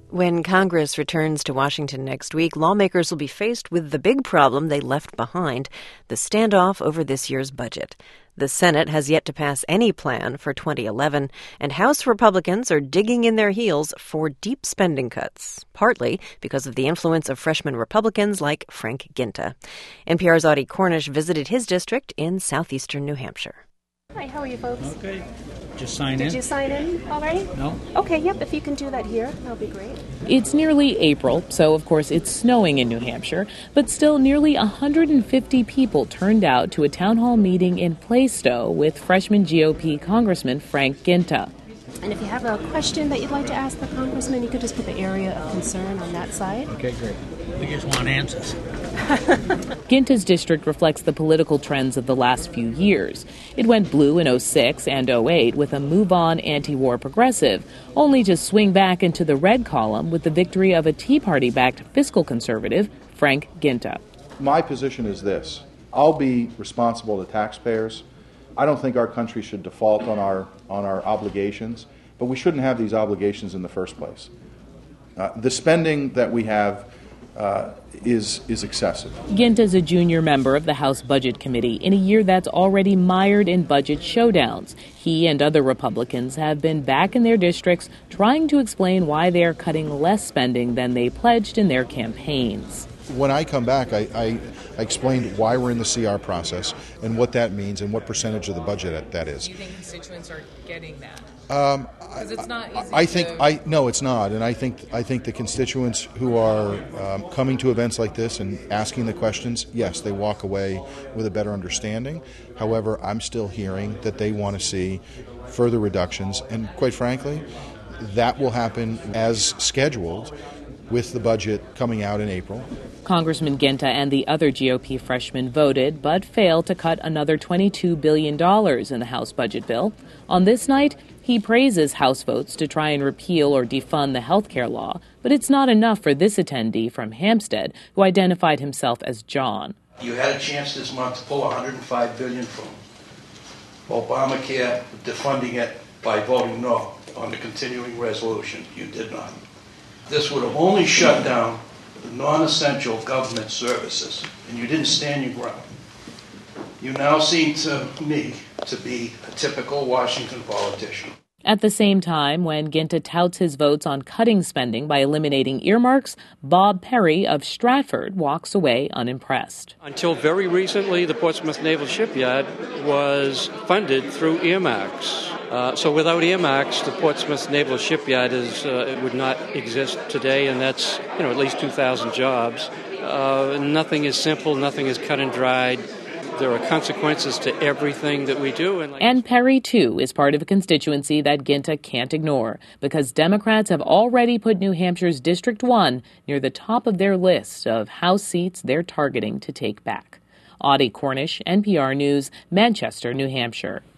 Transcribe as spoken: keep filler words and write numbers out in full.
When Congress returns to Washington next week, lawmakers will be faced with the big problem they left behind, the standoff over this year's budget. The Senate has yet to pass any plan for twenty eleven, and House Republicans are digging in their heels for deep spending cuts, partly because of the influence of freshman Republicans like Frank Guinta. N P R's Audie Cornish visited his district in southeastern New Hampshire. Hi, how are you folks? Okay. Just sign Did in. you sign in already? No. Okay, yep, if you can do that here, that'll be great. It's nearly April, so of course it's snowing in New Hampshire, but still nearly one hundred fifty people turned out to a town hall meeting in Plaistow with freshman G O P Congressman Frank Guinta. And if you have a question that you'd like to ask the congressman, you could just put the area of concern on that side. Okay, great. We just want answers. Guinta's district reflects the political trends of the last few years. It went blue in oh six and oh eight with a move-on anti-war progressive, only to swing back into the red column with the victory of a Tea Party-backed fiscal conservative, Frank Guinta. My position is this. I'll be responsible to taxpayers. I don't think our country should default on our on our obligations, but we shouldn't have these obligations in the first place. Uh, the spending that we have uh, is is excessive. Guinta is a junior member of the House Budget Committee in a year that's already mired in budget showdowns. He and other Republicans have been back in their districts trying to explain why they are cutting less spending than they pledged in their campaigns. When I come back, I, I, I explained why we're in the C R process and what that means and what percentage of the budget that is. Do you think constituents are getting that? Um, Because it's not easy I think to... I no, it's not, and I think I think the constituents who are um, coming to events like this and asking the questions, yes, they walk away with a better understanding. However, I'm still hearing that they want to see further reductions, and quite frankly, that will happen as scheduled, with the budget coming out in April. Congressman Guinta and the other G O P freshmen voted, but failed to cut another twenty-two billion dollars in the House budget bill. On this night, he praises House votes to try and repeal or defund the health care law, but it's not enough for this attendee from Hampstead, who identified himself as John. You had a chance this month to pull one hundred five billion dollars from Obamacare, defunding it by voting no on the continuing resolution. You did not. This would have only shut down the non-essential government services, and you didn't stand your ground. You now seem to me to be a typical Washington politician. At the same time, when Guinta touts his votes on cutting spending by eliminating earmarks, Bob Perry of Stratford walks away unimpressed. Until very recently, the Portsmouth Naval Shipyard was funded through earmarks. Uh, so without earmarks, the Portsmouth Naval Shipyard is uh, it would not exist today, and that's you know at least two thousand jobs. Uh, nothing is simple, nothing is cut and dried. There are consequences to everything that we do. And, like- and Perry, too, is part of a constituency that Guinta can't ignore, because Democrats have already put New Hampshire's District one near the top of their list of House seats they're targeting to take back. Audie Cornish, N P R News, Manchester, New Hampshire.